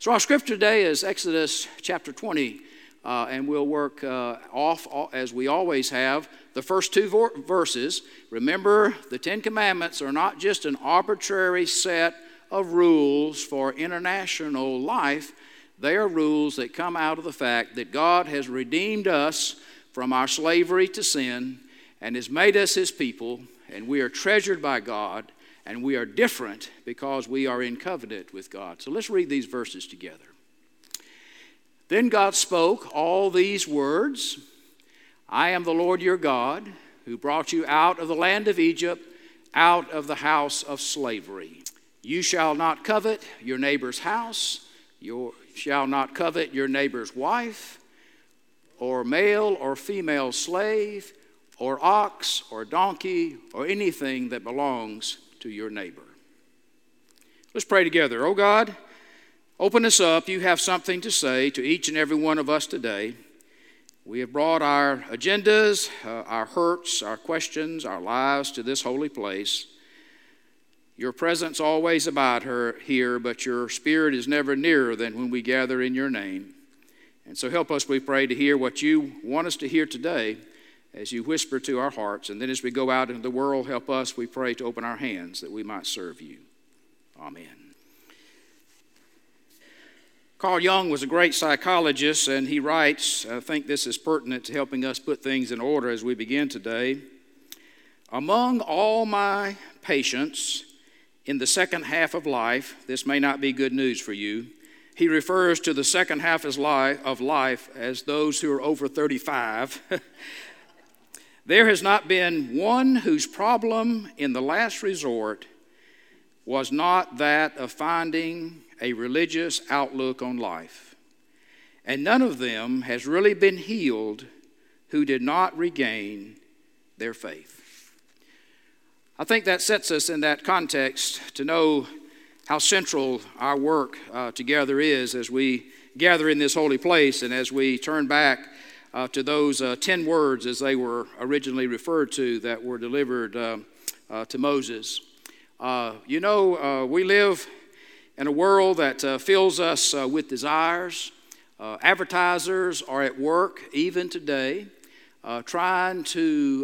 So our scripture today is Exodus chapter 20, and we'll work off, as we always have, the first two verses. Remember, the Ten Commandments are not just an arbitrary set of rules for international life. They are rules that come out of the fact that God has redeemed us from our slavery to sin and has made us His people, and we are treasured by God, and we are different because we are in covenant with God. So let's read these verses together. Then God spoke all these words, I am the Lord your God, who brought you out of the land of Egypt, out of the house of slavery. You shall not covet your neighbor's house, you shall not covet your neighbor's wife, or male or female slave, or ox or donkey, or anything that belongs to your neighbor. Let's pray together. Oh God, open us up. You have something to say to each and every one of us today. We have brought our agendas, our hurts, our questions, our lives to this holy place. Your presence always abide here, but your spirit is never nearer than when we gather in your name. And so help us, we pray, to hear what you want us to hear today as you whisper to our hearts. And then as we go out into the world, help us, we pray, to open our hands that we might serve you. Amen. Carl Jung was a great psychologist, and he writes, I think this is pertinent to helping us put things in order as we begin today. Among all my patients in the second half of life, this may not be good news for you. He refers to the second half of life as those who are over 35. There has not been one whose problem in the last resort was not that of finding a religious outlook on life. And none of them has really been healed who did not regain their faith. I think that sets us in that context to know how central our work together is as we gather in this holy place and as we turn back to those 10 words as they were originally referred to that were delivered to Moses. We live in a world that fills us with desires. Advertisers are at work even today trying to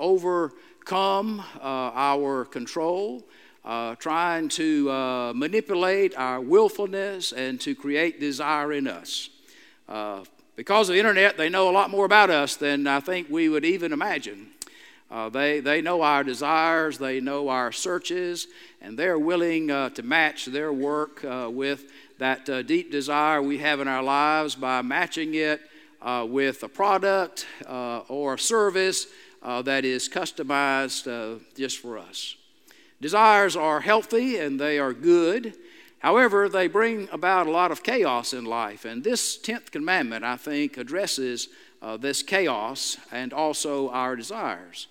overcome our control, trying to manipulate our willfulness and to create desire in us. Because of the internet, they know a lot more about us than I think we would even imagine. They know our desires, they know our searches, and they're willing to match their work with that deep desire we have in our lives by matching it with a product or a service that is customized just for us. Desires are healthy and they are good. However, they bring about a lot of chaos in life, and this 10th commandment, I think, addresses this chaos and also our desires.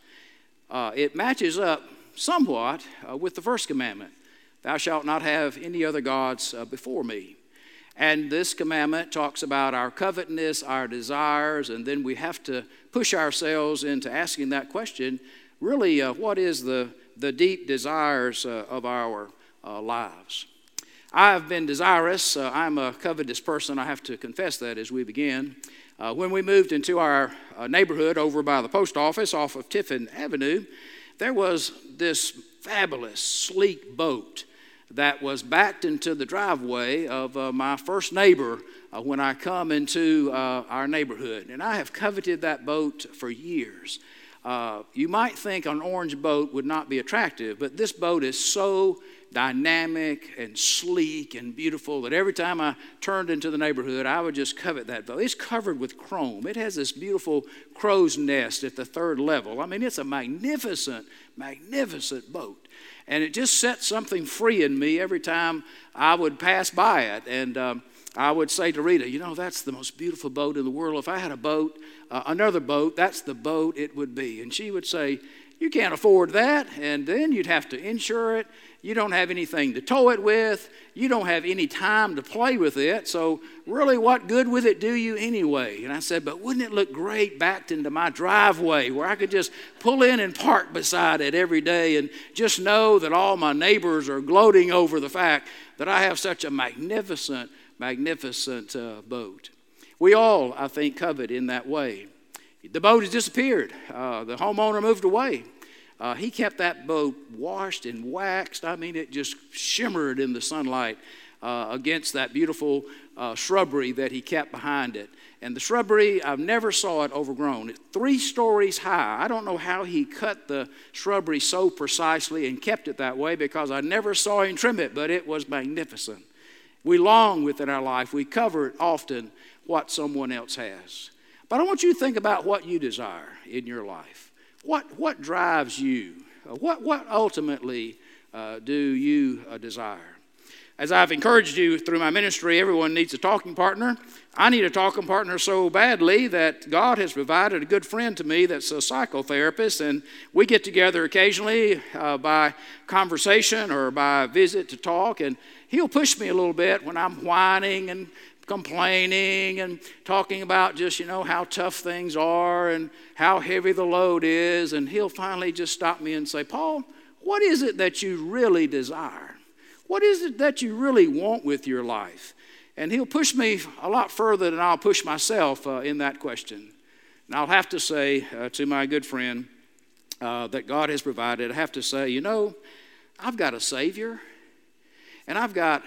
It matches up somewhat with the first commandment, thou shalt not have any other gods before me. And this commandment talks about our covetousness, our desires, and then we have to push ourselves into asking that question, really, what is the deep desires of our lives? I've been desirous. I'm a covetous person. I have to confess that as we begin. When we moved into our neighborhood over by the post office off of Tiffin Avenue, there was this fabulous, sleek boat that was backed into the driveway of my first neighbor when I come into our neighborhood. And I have coveted that boat for years. You might think an orange boat would not be attractive, but this boat is so dynamic and sleek and beautiful that every time I turned into the neighborhood, I would just covet that boat. It's covered with chrome. It has this beautiful crow's nest at the third level. I mean, it's a magnificent, magnificent boat. And it just set something free in me every time I would pass by it. And I would say to Rita, that's the most beautiful boat in the world. If I had a boat, another boat, that's the boat it would be. And she would say, you can't afford that, and then you'd have to insure it. You don't have anything to tow it with. You don't have any time to play with it. So really, what good with it do you anyway? And I said, but wouldn't it look great backed into my driveway where I could just pull in and park beside it every day and just know that all my neighbors are gloating over the fact that I have such a magnificent magnificent boat. We all, I think, covet in that way. The boat has disappeared. The homeowner moved away. He kept that boat washed and waxed. I mean, it just shimmered in the sunlight against that beautiful shrubbery that he kept behind it. And the shrubbery, I've never saw it overgrown. It's 3 stories high. I don't know how he cut the shrubbery so precisely and kept it that way, because I never saw him trim it, but it was magnificent. We long within our life. We cover often what someone else has. But I want you to think about what you desire in your life. What drives you? What ultimately do you desire? As I've encouraged you through my ministry, everyone needs a talking partner. I need a talking partner so badly that God has provided a good friend to me that's a psychotherapist, and we get together occasionally by conversation or by visit to talk, and he'll push me a little bit when I'm whining and complaining and talking about just, how tough things are and how heavy the load is, and he'll finally just stop me and say, Paul, what is it that you really desire? What is it that you really want with your life? And he'll push me a lot further than I'll push myself in that question. And I'll have to say to my good friend that God has provided, I have to say, I've got a Savior, and I've got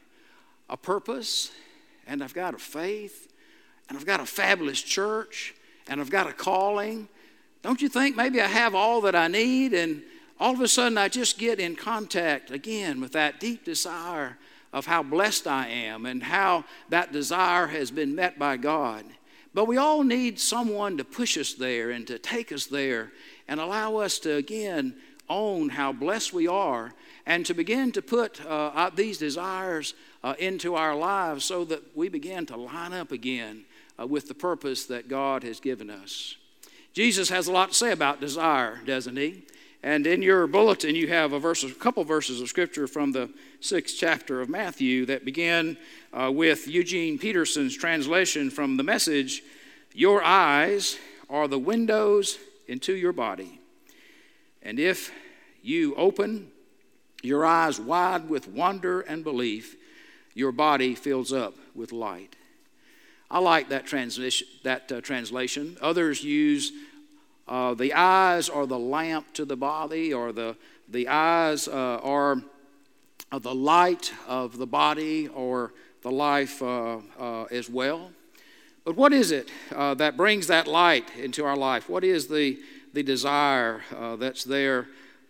a purpose, and I've got a faith, and I've got a fabulous church, and I've got a calling. Don't you think maybe I have all that I need? And all of a sudden, I just get in contact again with that deep desire of how blessed I am and how that desire has been met by God. But we all need someone to push us there and to take us there and allow us to, again, own how blessed we are and to begin to put these desires into our lives so that we begin to line up again with the purpose that God has given us. Jesus has a lot to say about desire, doesn't he? And in your bulletin, you have a couple verses of Scripture from the 6th chapter of Matthew that begin with Eugene Peterson's translation from the Message, "Your eyes are the windows into your body. And if you open your eyes wide with wonder and belief, your body fills up with light." I like that translation. Others use the eyes are the lamp to the body, or the eyes are the light of the body, or the life as well. But what is it that brings that light into our life? What is the desire that's there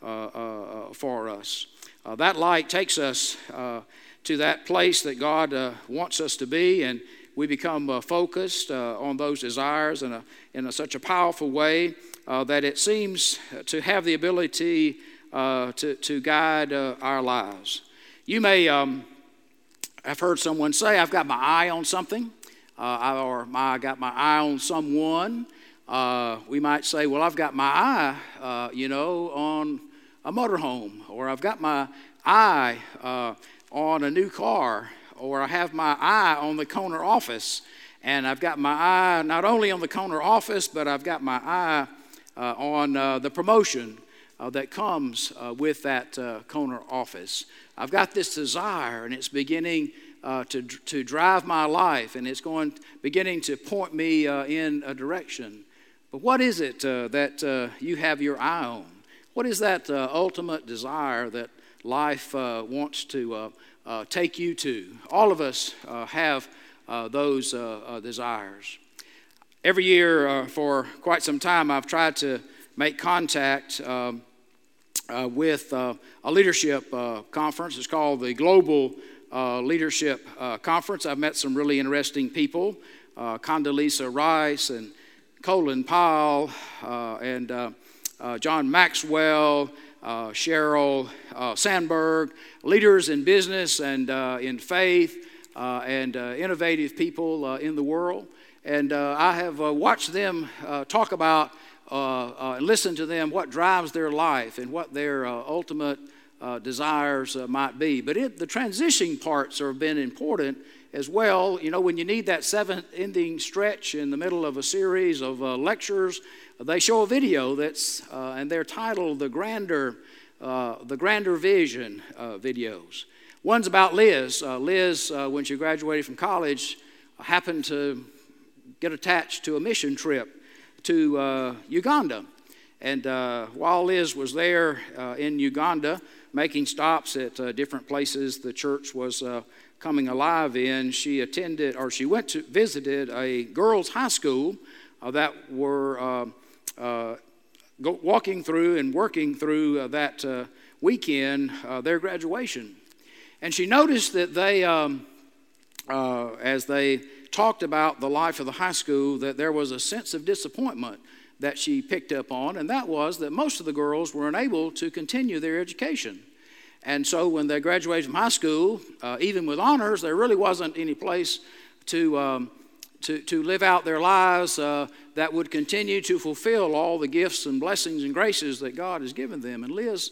for us? That light takes us to that place that God wants us to be, and we become focused on those desires in such a powerful way that it seems to have the ability to guide our lives. You may have heard someone say, I've got my eye on something, I got my eye on someone. We might say, well, I've got my eye, on a motorhome, or I've got my eye on a new car, or I have my eye on the corner office, and I've got my eye not only on the corner office, but I've got my eye on the promotion that comes with that corner office. I've got this desire, and it's beginning to drive my life, and it's beginning to point me in a direction. But what is it that you have your eye on? What is that ultimate desire that life wants to take you to? All of us have those desires. Every year for quite some time, I've tried to make contact with a leadership conference. It's called the Global Leadership Conference. I've met some really interesting people, Condoleezza Rice and Colin Powell and John Maxwell, Sheryl Sandberg, leaders in business and in faith and innovative people in the world. And I have watched them talk about and listen to them what drives their life and what their ultimate desires might be. But the transition parts have been important as well. You know, when you need that seventh ending stretch in the middle of a series of lectures, they show a video and they're titled the Grander Vision videos. One's about Liz. Liz, when she graduated from college, happened to get attached to a mission trip to Uganda. And while Liz was there in Uganda, making stops at different places the church was coming alive in, she visited a girls' high school that were walking through and working through that weekend their graduation. And she noticed that they, as they talked about the life of the high school, that there was a sense of disappointment that she picked up on, and that was that most of the girls were unable to continue their education. And so when they graduated from high school, even with honors, there really wasn't any place to live out their lives that would continue to fulfill all the gifts and blessings and graces that God has given them. And Liz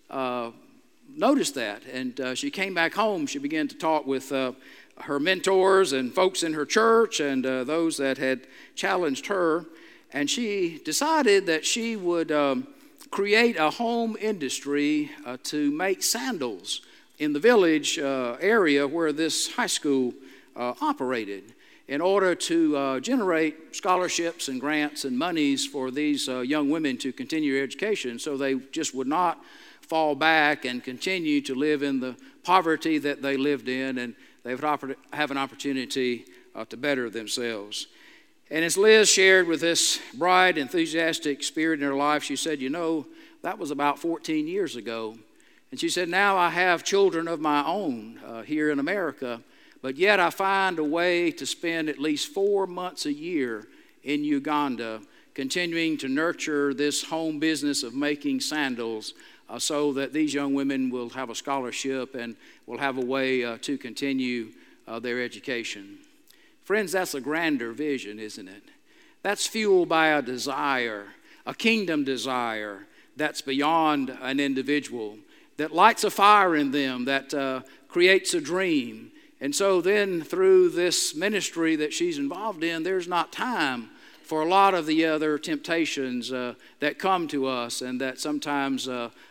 noticed that, and she came back home. She began to talk with her mentors and folks in her church and those that had challenged her. And she decided that she would create a home industry to make sandals in the village area where this high school operated, in order to generate scholarships and grants and monies for these young women to continue their education, so they just would not fall back and continue to live in the poverty that they lived in, and they would have an opportunity to better themselves. And as Liz shared with this bright, enthusiastic spirit in her life, she said, that was about 14 years ago. And she said, now I have children of my own here in America, but yet I find a way to spend at least 4 months a year in Uganda, continuing to nurture this home business of making sandals so that these young women will have a scholarship and will have a way to continue their education. Friends, that's a grander vision, isn't it? That's fueled by a desire, a kingdom desire that's beyond an individual, that lights a fire in them, that creates a dream. And so then through this ministry that she's involved in, there's not time for a lot of the other temptations that come to us and that sometimes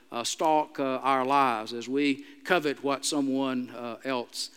stalk our lives as we covet what someone else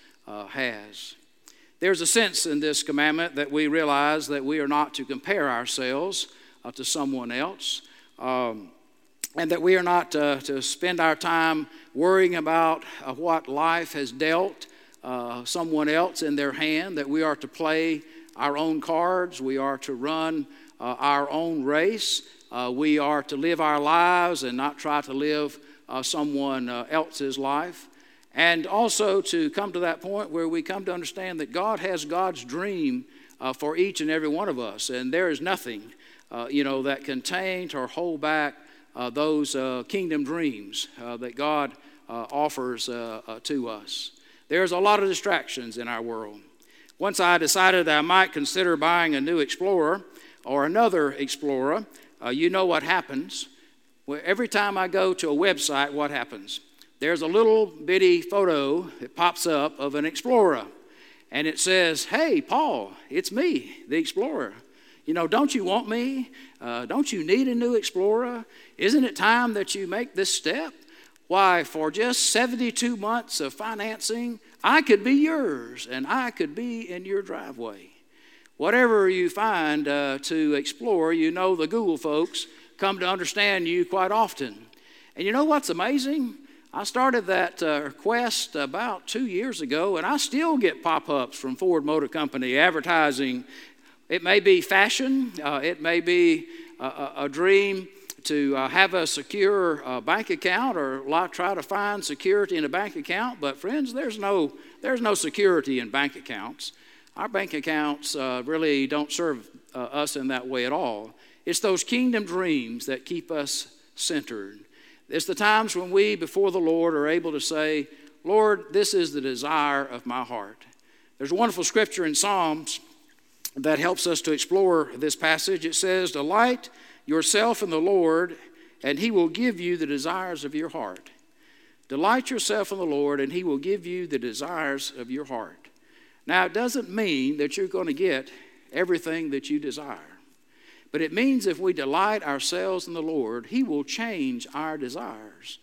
has. There's a sense in this commandment that we realize that we are not to compare ourselves to someone else, and that we are not to spend our time worrying about what life has dealt someone else in their hand, that we are to play our own cards, we are to run our own race, we are to live our lives and not try to live someone else's life. And also to come to that point where we come to understand that God has God's dream for each and every one of us. And there is nothing, that can taint or hold back those kingdom dreams that God offers to us. There's a lot of distractions in our world. Once I decided that I might consider buying a new Explorer or another Explorer, you know what happens. Well, every time I go to a website, what happens? There's a little bitty photo that pops up of an Explorer. And it says, hey, Paul, it's me, the Explorer. Don't you want me? Don't you need a new Explorer? Isn't it time that you make this step? Why, for just 72 months of financing, I could be yours and I could be in your driveway. Whatever you find to explore, the Google folks come to understand you quite often. And you know what's amazing? I started that quest about 2 years ago, and I still get pop-ups from Ford Motor Company advertising. It may be fashion. It may be a dream to have a secure bank account or try to find security in a bank account. But friends, there's no security in bank accounts. Our bank accounts really don't serve us in that way at all. It's those kingdom dreams that keep us centered. It's the times when we, before the Lord, are able to say, Lord, this is the desire of my heart. There's a wonderful scripture in Psalms that helps us to explore this passage. It says, delight yourself in the Lord, and he will give you the desires of your heart. Delight yourself in the Lord, and he will give you the desires of your heart. Now, it doesn't mean that you're going to get everything that you desire. But it means if we delight ourselves in the Lord, he will change our desires.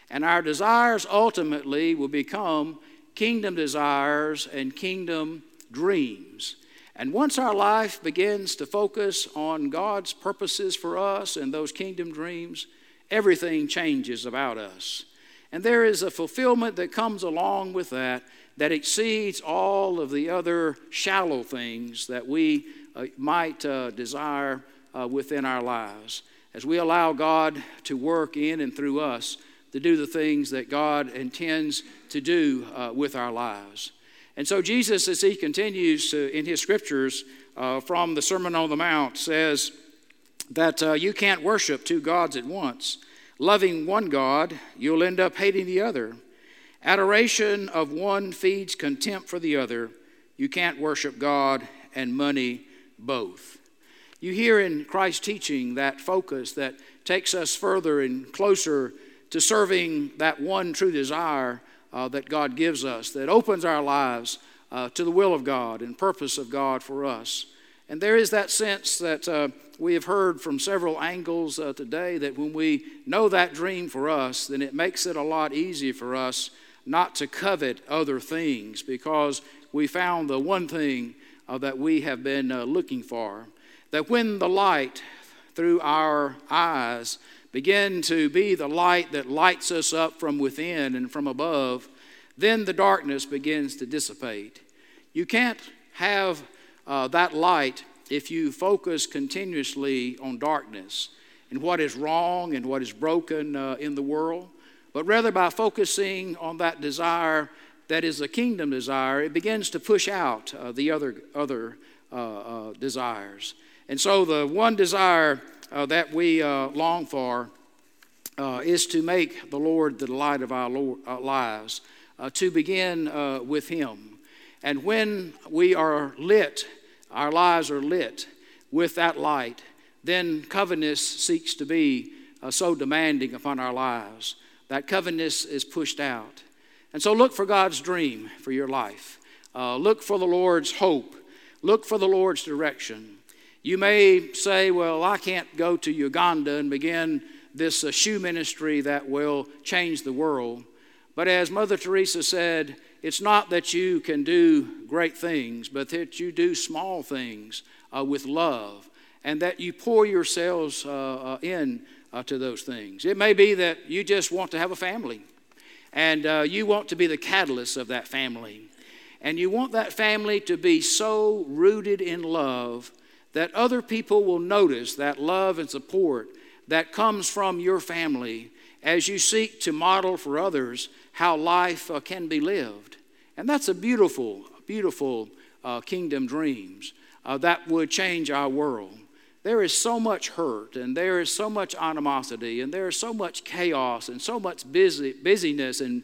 And our desires ultimately will become kingdom desires and kingdom dreams. And once our life begins to focus on God's purposes for us and those kingdom dreams, everything changes about us. And there is a fulfillment that comes along with that exceeds all of the other shallow things that we might desire within our lives, as we allow God to work in and through us to do the things that God intends to do with our lives. And so Jesus, as he continues in his scriptures from the Sermon on the Mount, says that you can't worship two gods at once. Loving one God, you'll end up hating the other. Adoration of one feeds contempt for the other. You can't worship God and money both. You hear in Christ's teaching that focus that takes us further and closer to serving that one true desire that God gives us, that opens our lives to the will of God and purpose of God for us. And there is that sense that we have heard from several angles today, that when we know that dream for us, then it makes it a lot easier for us not to covet other things, because we found the one thing that we have been looking for. That when the light through our eyes begin to be the light that lights us up from within and from above, then the darkness begins to dissipate. You can't have that light if you focus continuously on darkness and what is wrong and what is broken in the world, but rather by focusing on that desire that is a kingdom desire, it begins to push out the other desires. And so the one desire that we long for is to make the Lord the delight of our lives, to begin with Him. And when we are lit, our lives are lit with that light, then covetousness seeks to be so demanding upon our lives. That covetousness is pushed out. And so look for God's dream for your life. Look for the Lord's hope. Look for the Lord's direction. You may say, well, I can't go to Uganda and begin this shoe ministry that will change the world. But as Mother Teresa said, it's not that you can do great things, but that you do small things with love, and that you pour yourselves in to those things. It may be that you just want to have a family, and you want to be the catalyst of that family. And you want that family to be so rooted in love that other people will notice that love and support that comes from your family as you seek to model for others how life can be lived. And that's a beautiful, beautiful kingdom dreams that would change our world. There is so much hurt, and there is so much animosity, and there is so much chaos, and so much busyness and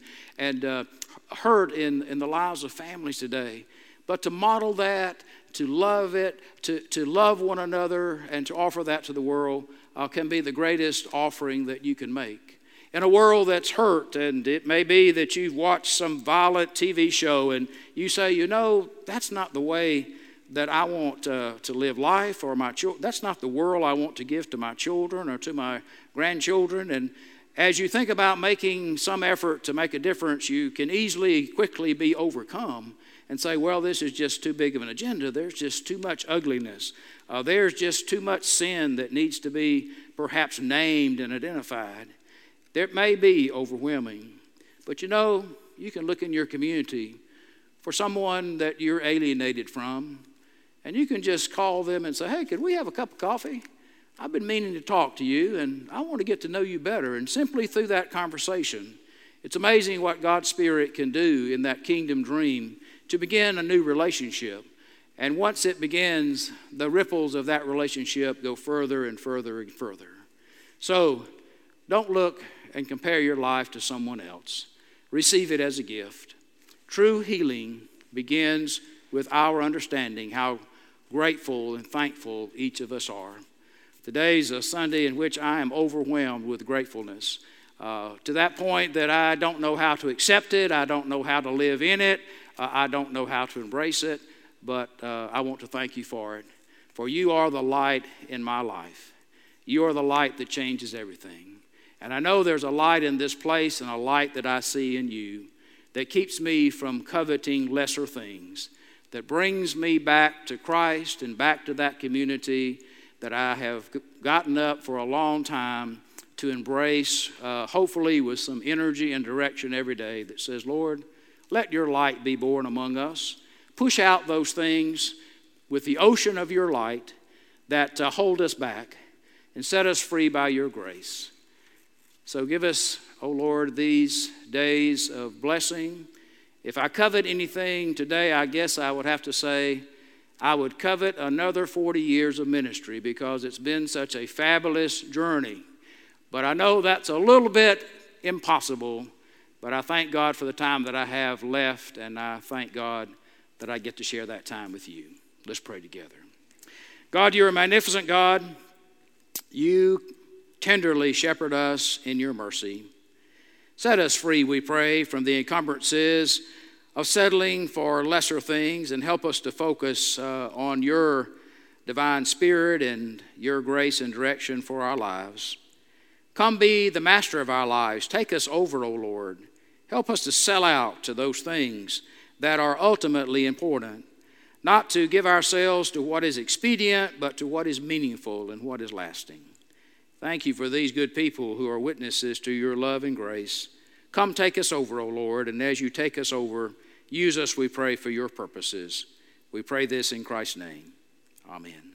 hurt in the lives of families today. But to model that, to love it, to love one another, and to offer that to the world can be the greatest offering that you can make. In a world that's hurt, and it may be that you've watched some violent TV show and you say, you know, that's not the way that I want to live life, or my children. That's not the world I want to give to my children or to my grandchildren. And as you think about making some effort to make a difference, you can quickly be overcome and say, well, this is just too big of an agenda. There's just too much ugliness. There's just too much sin that needs to be perhaps named and identified. There may be overwhelming. But you know, you can look in your community for someone that you're alienated from, and you can just call them and say, hey, could we have a cup of coffee? I've been meaning to talk to you, and I want to get to know you better. And simply through that conversation, it's amazing what God's Spirit can do in that kingdom dream to begin a new relationship. And once it begins, the ripples of that relationship go further and further and further. So don't look and compare your life to someone else. Receive it as a gift. True healing begins with our understanding how grateful and thankful each of us are. Today's a Sunday in which I am overwhelmed with gratefulness, to that point that I don't know how to accept it. I don't know how to live in it. I don't know how to embrace it, but I want to thank you for it. For you are the light in my life. You are the light that changes everything. And I know there's a light in this place and a light that I see in you that keeps me from coveting lesser things, that brings me back to Christ and back to that community that I have gotten up for a long time to embrace, hopefully with some energy and direction every day that says, Lord, let your light be born among us. Push out those things with the ocean of your light that hold us back and set us free by your grace. So give us, O Lord, these days of blessing. If I covet anything today, I guess I would have to say I would covet another 40 years of ministry because it's been such a fabulous journey. But I know that's a little bit impossible, but I thank God for the time that I have left, and I thank God that I get to share that time with you. Let's pray together. God, you're a magnificent God. You tenderly shepherd us in your mercy. Set us free, we pray, from the encumbrances of settling for lesser things, and help us to focus on your divine spirit and your grace and direction for our lives. Come be the master of our lives. Take us over, O Lord. Help us to sell out to those things that are ultimately important, not to give ourselves to what is expedient, but to what is meaningful and what is lasting. Thank you for these good people who are witnesses to your love and grace. Come take us over, O Lord, and as you take us over, use us, we pray, for your purposes. We pray this in Christ's name. Amen.